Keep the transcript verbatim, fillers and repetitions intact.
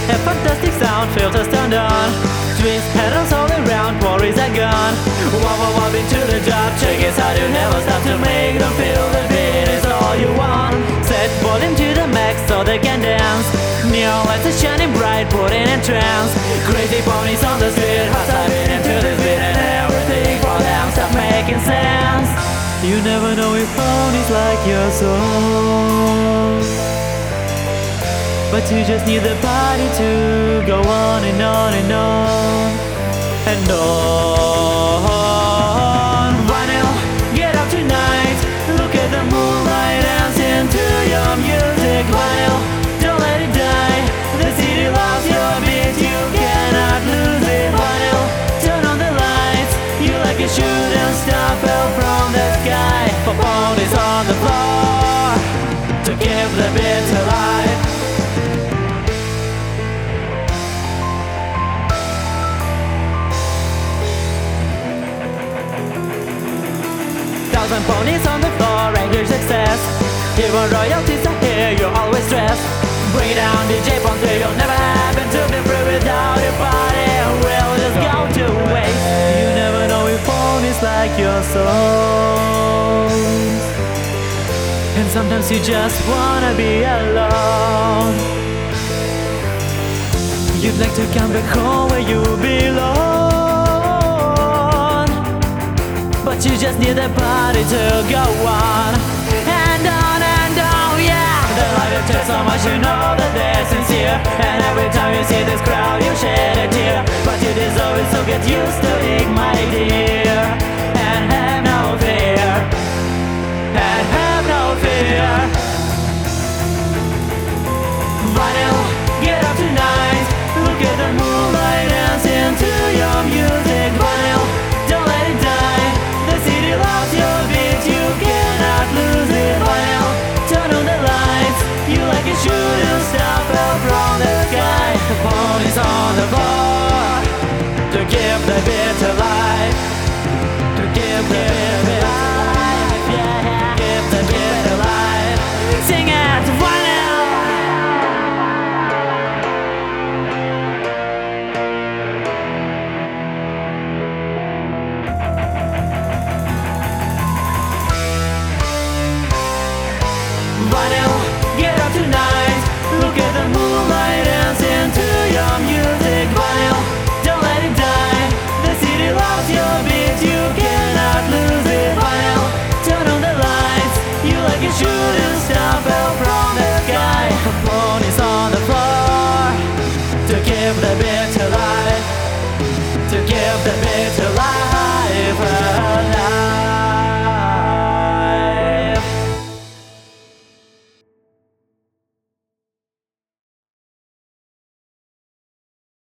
A fantastic sound, filters turned on. Twist pedals all around, worries are gone. Wow, wow, wow, into the job. Check it out, you never stop to make them feel the beat is all you want. Set volume to the max so they can dance. Neon lights are shining bright, putting in trance. Crazy ponies on the street, hearts are beating to this beat, and everything for them start making sense. You never know if ponies like your soul, but you just need the party to go on and on and on and on. Vinyl, get up tonight. Look at the moonlight dancing to your music. Vinyl, don't let it die. The city loves your beat, you cannot lose it. Vinyl, turn on the lights. You like a shooting star fell from the sky. For ponies on the floor to give the beat to life. Thousand ponies on the floor, regular success. Even royalties are here, you're always stressed. Bring it down, D J Ponce, you'll never happen to be free without your body. Will just go to waste. You never know if ponies like your souls, and sometimes you just wanna be alone. You'd like to come back home where you belong, but you just need the party to go on and on and on, yeah. The light of just so much, you know that they're sincere, and every time you see this crowd you shed a tear. But you deserve it, so get used to it, my dear.